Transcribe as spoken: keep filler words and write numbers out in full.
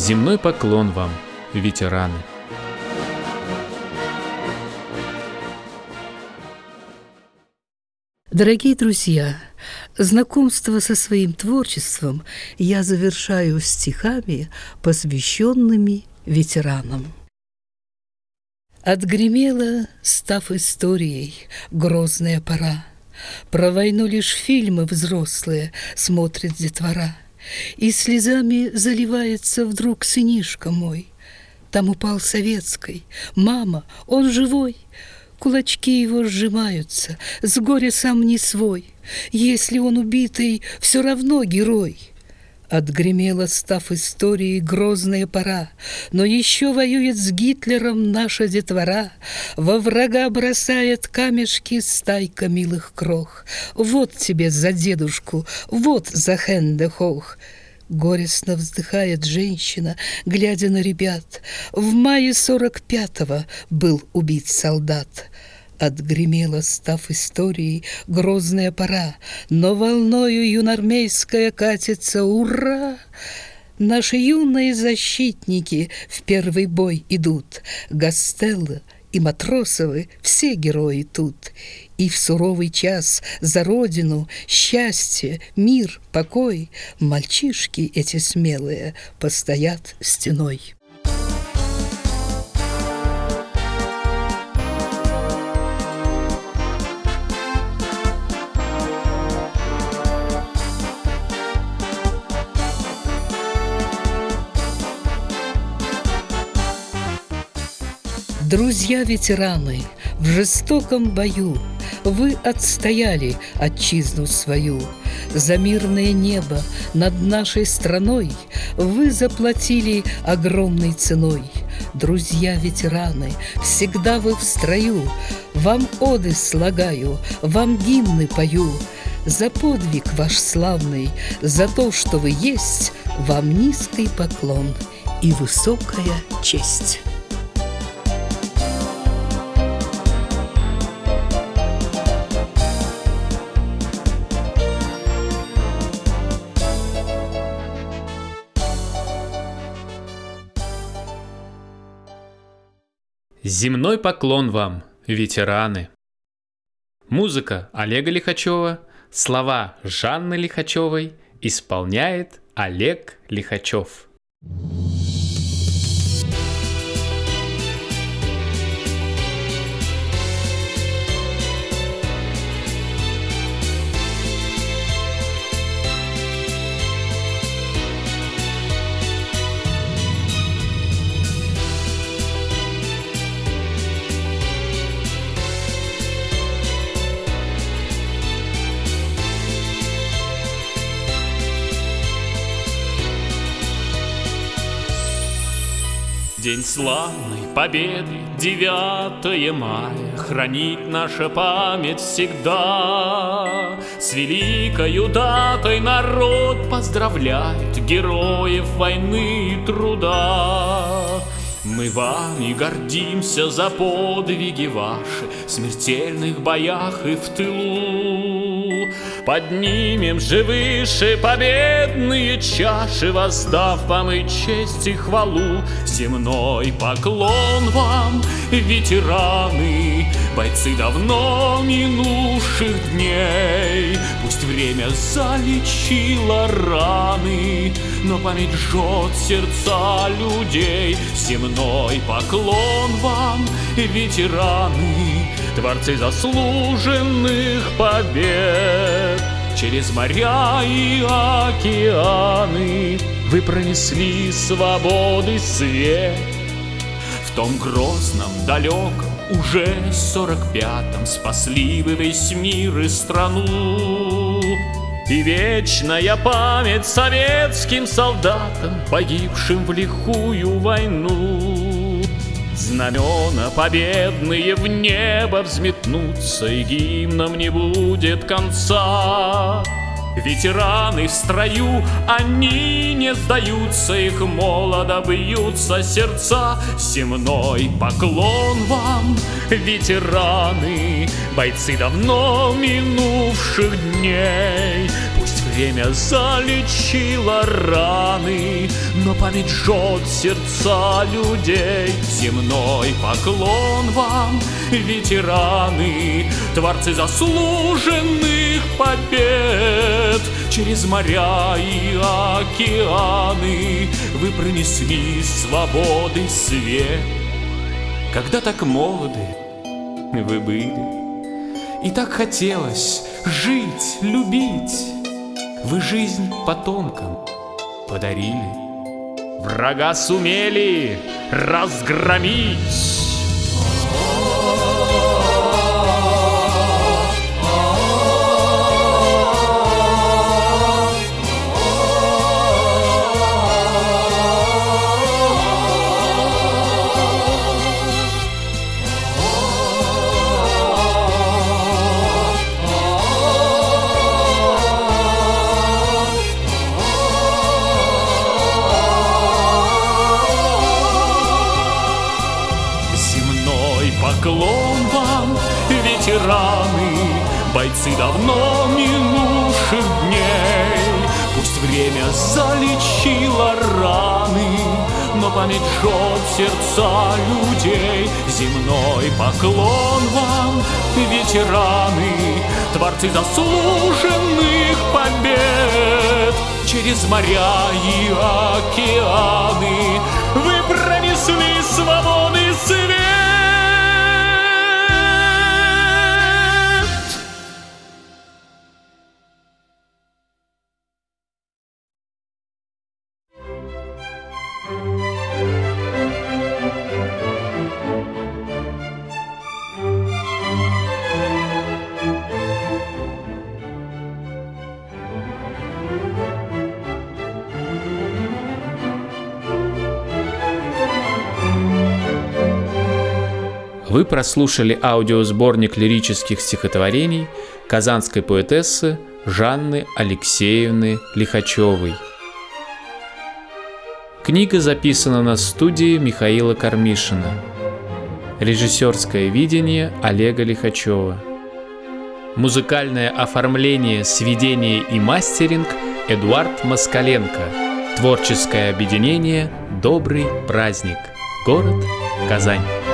Земной поклон вам, ветераны! Дорогие друзья, знакомство со своим творчеством я завершаю стихами, посвященными ветеранам. Отгремела, став историей, грозная пора. Про войну лишь фильмы взрослые смотрит детвора. И слезами заливается вдруг сынишка мой. Там упал советской. Мама, он живой. Кулачки его сжимаются, с горя сам не свой. Если он убитый, все равно герой. Отгремела, став историей, грозная пора, но еще воюет с Гитлером наша детвора. Во врага бросает камешки стайка милых крох. Вот тебе за дедушку, вот за Хенде Хох. Горестно вздыхает женщина, глядя на ребят. В мае сорок пятого был убит солдат. Отгремела, став историей, грозная пора, но волною юнармейская катится. Ура! Наши юные защитники в первый бой идут. Гастелло и Матросовы — все герои тут. И в суровый час за родину счастье, мир, покой мальчишки эти смелые постоят стеной. Друзья-ветераны, в жестоком бою вы отстояли отчизну свою. За мирное небо над нашей страной вы заплатили огромной ценой. Друзья-ветераны, всегда вы в строю. Вам оды слагаю, вам гимны пою. За подвиг ваш славный, за то, что вы есть, вам низкий поклон и высокая честь. Земной поклон вам, ветераны! Музыка Олега Лихачева, слова Жанны Лихачевой, исполняет Олег Лихачев. День славной победы, девятое мая, хранит наша память всегда. С великою датой народ поздравляет героев войны и труда. Мы вами гордимся за подвиги ваши в смертельных боях и в тылу. Поднимем же выше победные чаши, воздав вам и честь, и хвалу. Земной поклон вам, ветераны, бойцы давно минувших дней. Пусть время залечило раны, но память жжет сердца людей. Земной поклон вам, ветераны, творцы заслуженных побед. Через моря и океаны вы пронесли свободы свет. В том грозном, далеком, уже сорок пятом спасли вы весь мир и страну. И вечная память советским солдатам, погибшим в лихую войну. Знамена победные в небо взметнутся, и гимном не будет конца. Ветераны в строю, они не сдаются, их молодо бьются сердца. Земной поклон вам, ветераны, бойцы давно минувших дней. Пусть время залечило раны, но память жжет сердца людей. Земной поклон вам, ветераны, творцы заслуженных побед. Через моря и океаны вы пронесли свободы свет. Когда так молоды вы были, и так хотелось жить, любить, вы жизнь потомкам подарили. Врага сумели разгромить. Поклон вам, ветераны, бойцы давно минувших дней. Пусть время залечило раны, но память жжет сердца людей. Земной поклон вам, ветераны, творцы заслуженных побед. Через моря и океаны вы пронесли свободы свет. Вы прослушали аудиосборник лирических стихотворений казанской поэтессы Жанны Алексеевны Лихачевой. Книга записана на студии Михаила Кармишина. Режиссерское видение Олега Лихачева. Музыкальное оформление, сведение и мастеринг Эдуард Москаленко. Творческое объединение «Добрый праздник». Город Казань.